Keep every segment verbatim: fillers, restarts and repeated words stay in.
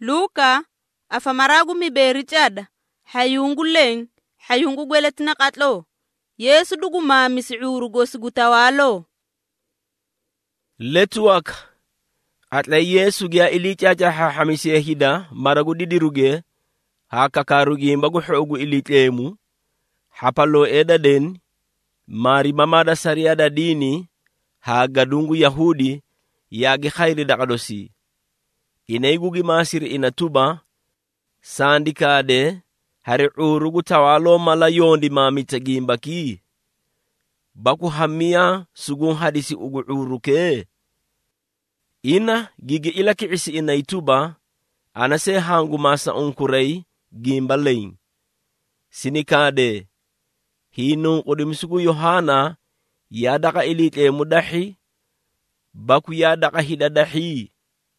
Luka afamaragu miberi chada hayungu leng hayungu gweletina katlo Yesu duguma misiuru gosigutawalo Letuak atla Yesu gya ilichacha ha hamisie hida maragu didiruge ha kakarugi mbagu hogu ilitlemu hapalo edaden mari mamada sariada dini ha gadungu Yahudi yagi khairi dakadosi inaygugi masir inatuba sandikade hari urugu tawalo mala yondi mamitagimbaki baku hamia sugun hadisi ugu uruke ina gigi ilaki isi inaituba anase hangu masa unkurei gimbalein sinikade hinung udimsugu Yohana yadaka ilite mudahi baku yadaka hidadahi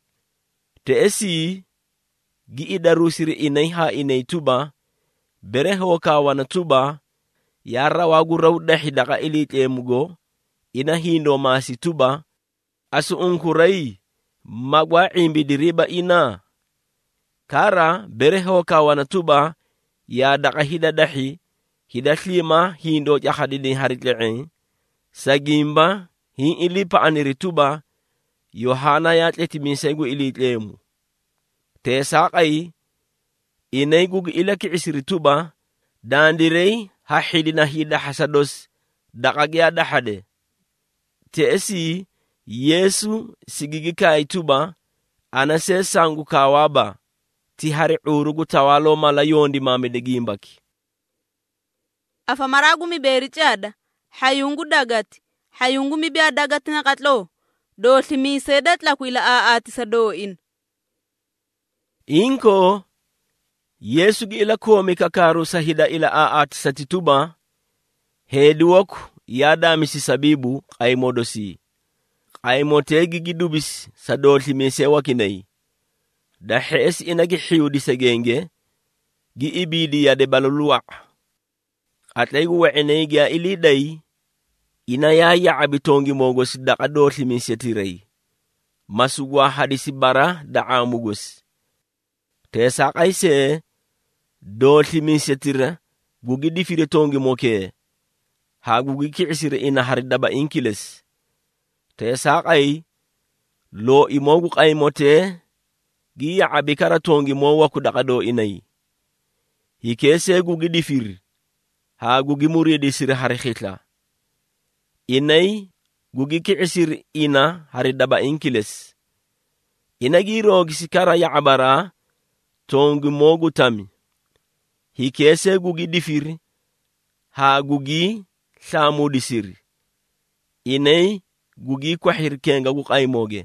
teesi gi idarusiri inaiha inaituba bereho kawana tuba yara wagu rawdahi daka ilite mugo ina hindo masi tuba asu unkurai magwa imbi diriba ina kara bereho kawana tuba ya daka hidadahi hidatlima hindo jahadini haritle'en sagimba hin ilipa anirituba Yohana yatleti minsegu ilitlemu tesaqai inaygugu ilaki isirituba dandirei hahidina hida hasados dakagya dahade teesi Yesu sigigika ituba anase sangu kawaba ti hari urugu tawalo mala yondi mamedegimbaki afamaragu miberi chada hayungu dagati hayungu mibya dagati na katlo do timisedat la kuila aati sadoin inko Yesu gi ila komi kakaru sahida ila aati satituba heduok yada misi sabibu aimodosi aimotegi gidubis sadolti mise wakinai da hes inagi hiyudi segenge gi ibidi yade baluluwa atlaigu wa'inegi ya ilidai ina ya ya abitongi mogos da kadolti mise tirei masugwa hadisi bara da amugos tesa kaise dolti mise tira gugi difire tongi moke ha gugi ki'sire ina haridaba inkiles tesa kai lo imogu kaimote gi ya abikara tongi mo waku dakado inai hikese gugi difir ha gugi muridi sire hari khitla inai gugi ki'sir ina haridaba inkiles inagi rogi sikara ya abara tongi mogu tami hikese gugi difir ha gugi samu disir inai gugi kwa hirkenga gu kaimoge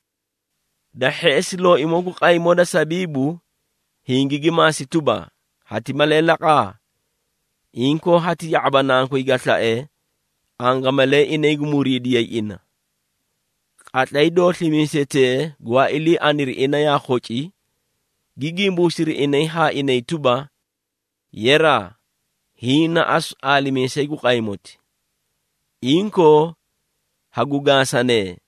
da heslo imogu kaimoda sabibu hingigi masituba hati malelaka inko hati ya'bana ko igatla e angamale inay gumuridi yay ina atlay do limisete gwa ili anir ina ya khochi gigi mbusir inay ha inay tuba yera hina as alimi segu kaimoti inko hagugasane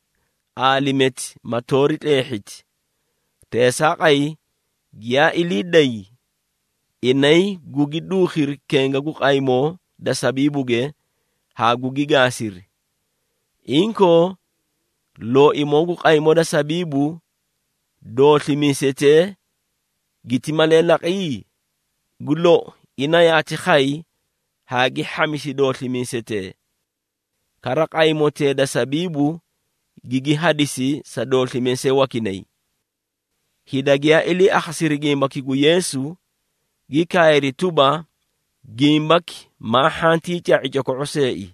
alimet matorit ehit tesaqai gya ilidai inay gugi dukhir kenga gu kaimo da sabibuge ha gugi gasir inko lo imogu kaimo da sabibu do timisete gitimale laqi gulo ina yati khai hagi hamisi do timisete karakay mote da sabibu gigi hadisi sa dolti mense wakinay hidagya ili akhasiri gimbaki gu Yesu gi kairi tuba gimbaki ma hanti cha ijoko usei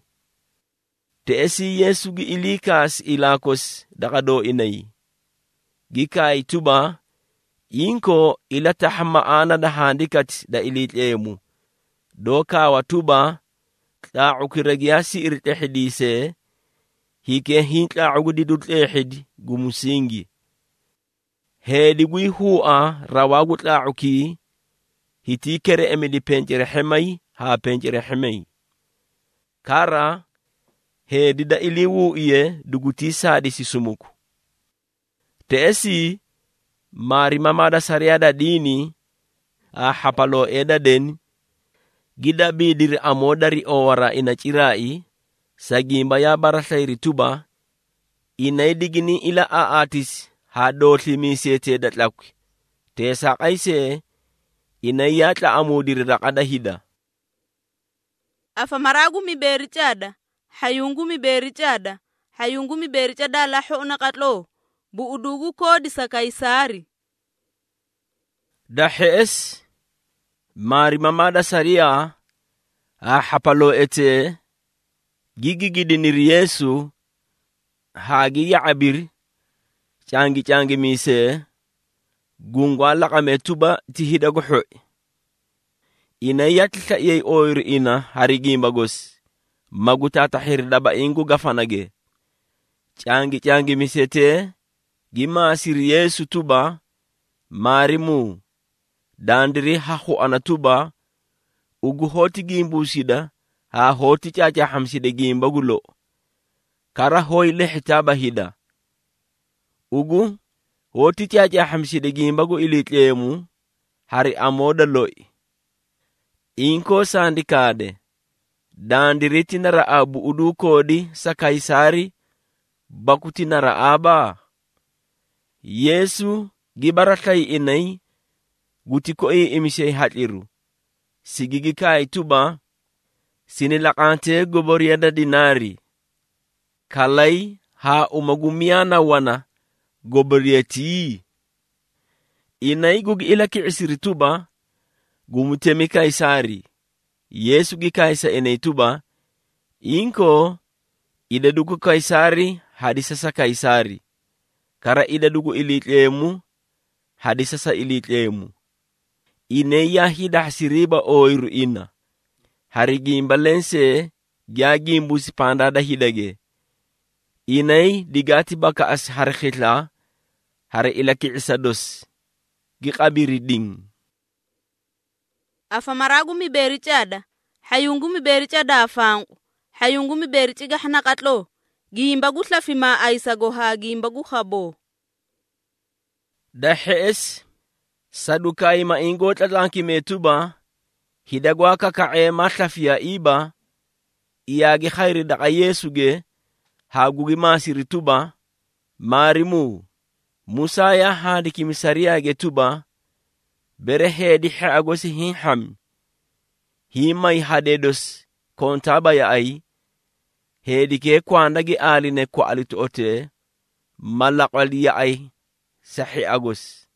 teesi Yesu gi ili kas ilakos dakado inay gi kai tuba inko ila tahamma ana da handikat da ilitlemu doka watuba ta'u kiragiyasi irtehidise hike hintla ugudi dutlehid gumusingi hedi gui hu'a rawagu ta'uki hiti kere emidi penjere hemai ha penjere hemai kara hedi da iliwu iye duguti sadi sisumuku teesi mari mamada sariada dini a hapalo eda den gida bidir amodari owara ina cirai sagimba ya barasairi tuba inay digini ila a atis ha dotli misete datlakwi te saqaise inay yatla amudiri raqada hida afa maragu mi beri cada hayungu mi beri cada hayungu mi beri cada la hona katlo bu udugu kodi sa kaisari da hes mari mamada saria a hapalo ete gigi gidinir Yesu hagi ya abir changi changi mise gungwa laqame tuba tihida goxo ina yatla yey oir ina harigi magos maguta tahir daba ingu gafanage changi changi misete gima sir Yesu tuba marimu dandiri hahu anatuba ugu hoti gimbu sida ha hoti chacha hamside gimba gulo kara hoy lehitaba hida ugu hoti chacha hamside gimba gu ilitlemu hari amoda loy inko sandikade dandiri tinara abu udu kodi sa kaisari bakutinara aba Yesu gibaratai inay gutiko e emishay hatiru sigigi kai tuba sinilakante goboriada dinari kalai ha umagumiana wana goboriati inay gugi ilaki isiri tuba gumutemi kaisari Yesu gi kaisa enay tuba inko idadugu kaisari hadisa sa kaisari kara idadugu ilitlemu hadisa sa ilitlemu ine ya hida siriba oiru ina harigimba lense gyagimbu sipanda da hidage inay digati baka as harkhitla har ilaki isados giqabiri ding afa maragu mi beri cada hayungu mi beri cada afangu hayungu mi beri tiga hana katlo gimba gutla fima aisa go ha gimba gu khabo da hes sadukai ma ingot atlanki metuba hidagwa kakae matlafia iba iyagi khairi daga Yesuge hagugi masiri tuba marimu Musa ya hadi kimisaria ge tuba bere hedi hagosi hinham himai hadedos kontaba ya ai hedi ke kwandagi aline ko alitu ote malaqali ya ai sahi agos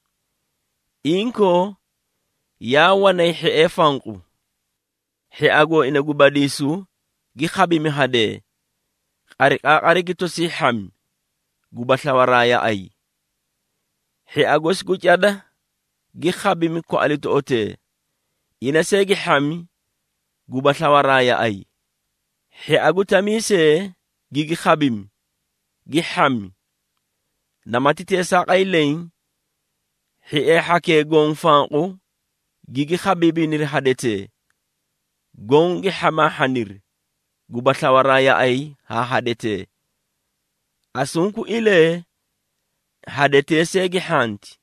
inko ya wana he efanku he ago inagu badisu gi khabi mi hade ari ari gito si ham gubatlawara ai he agos guchada gi khabi mi ko alito ote ina segi hami gubatlawara ai he agutamise gi gi khabim gi hami namatite sa qailen he e hake gon fanqu gigi khabibi nir hadete gongi hama hanir gubatlawara ai ha hadete asunku ile hadete segi hanti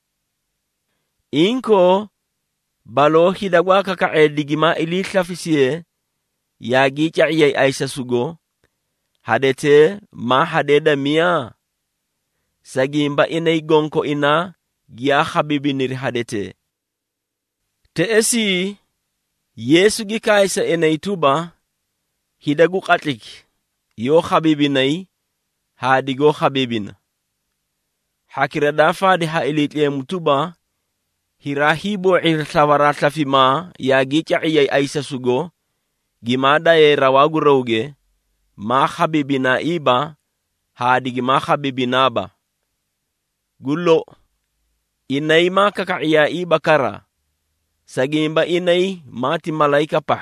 inko balo hidagwa kaka edigima ili tlafisiye yagi chaiyai aisa sugo hadete ma hadeda mia sagimba inay gonko ina gya habibi nir hadete te esi Yesu gi kaisa enay tuba hidagu katlik yo habibi nay hadigo habibina hakira dafa de ha elitle mutuba hirahibo irtawara tlafima yagi chaiyai aisa sugo gimada ye rawagu rawge ma habibina iba hadigi ma habibina ba gullo inay ma kakaiya iba kara sagimba inay mati malaika pah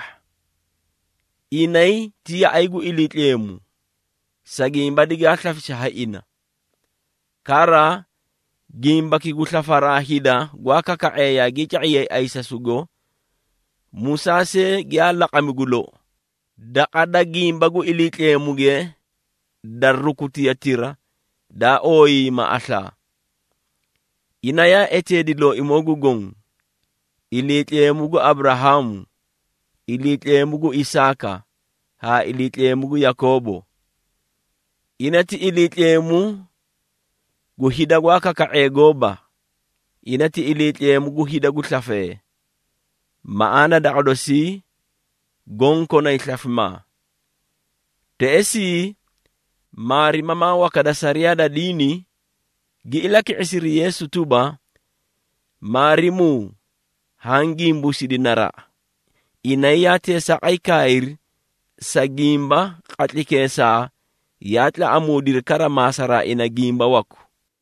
inay tiya aigu ilitlemu sagimba diga tlafisha ina kara gimba ki gutlafara hida gwa kakaiya gichaiya aisa sugo Musa se gya laqamigulo daqada gimba gu ilitlemu ge darrukuti yatira da oyi ma asla inaya etedi lo imogu gong, ilitlemu gu Abrahamu, ilitlemu gu Isaka, ha ilitlemu gu Yakobo. Inati ilitlemu gu hida gu akaka egoba, inati ilitlemu gu hida gu tlafe. Maana da'adosi gong kona itlafima. Teesi mari mama wakada sariada dini gi ilaki isiri Yesu tuba marimu hangimbu sidinara. Inayate sa kair sa gimba katlikesa yatla amudir kara masara ina gimba waku.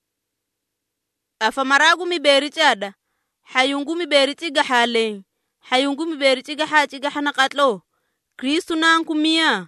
Afa maragu mi beri chada, hayungu mi beri chiga haleng, hayungu mi beri chiga ha chiga hana katlo, Kristu nanku mia.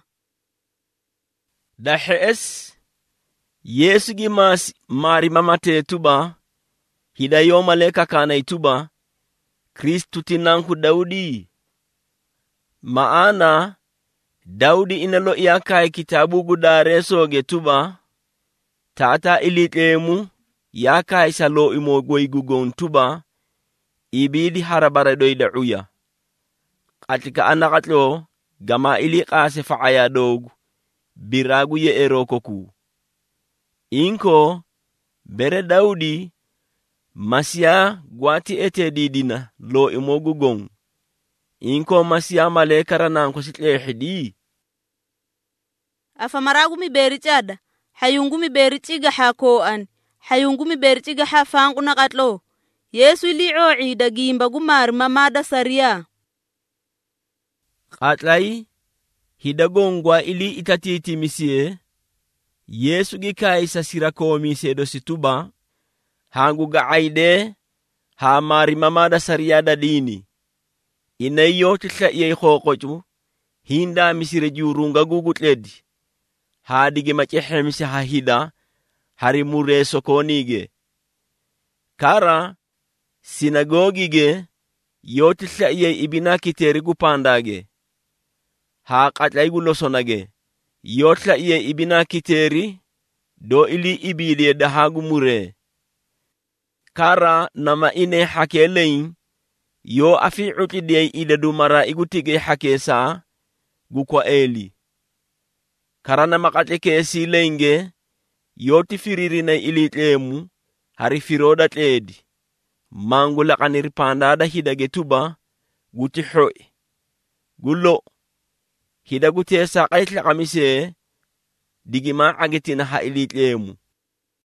Dahes Yesu gi mas mari mamate tuba, hidayo maleka kana ituba, Kristu tinanku Daudi. Maana Daudi inalo iyakai kitabu gudare soge tuba, tata ilitlemu yakai salo imo gugon tuba, ibidi harabara doida uya. Katika anakatlo gama ili kase faaya dogu, biragu ye erokoku. Inko bere Daudi masia gwati ete didina lo imo gugon. Inko masia malekara nanko sitle hidi. Afa maragu mi beri chada, hayungu mi beri chiga hako an, hayungu mi beri chiga hafangu nakatlo. Yesu ili o'i da gimba gumar mamada saria. Katlai hidagongwa ili itatiti misie, Yesu gikai sa sirakomi sedo situba, hangu gaaide, ha mari mamada sariada dini. Inayo titla iye khokochu, hinda misire jurunga gugutledi. Hadige machehemisi hahida, harimure sokonige. Kara, sinagogige, yotitla iye ibina kiteri gupandage. Ha katlai gulosonage, yotla iye ibina kiteri, do ili ibili dahagu mure. Kara nama ine hakelein, yo afi utidiyay idadu mara igutige hakesa, gukwa eli. Kara nama katleke silenge, yoti firirina ilitlemu, hari firoda tledi. Mangula kaniripandada hidage tuba, guti hoi. Gulo, hida gutesa kaitla kamise, digima agetina ha ilitlemu.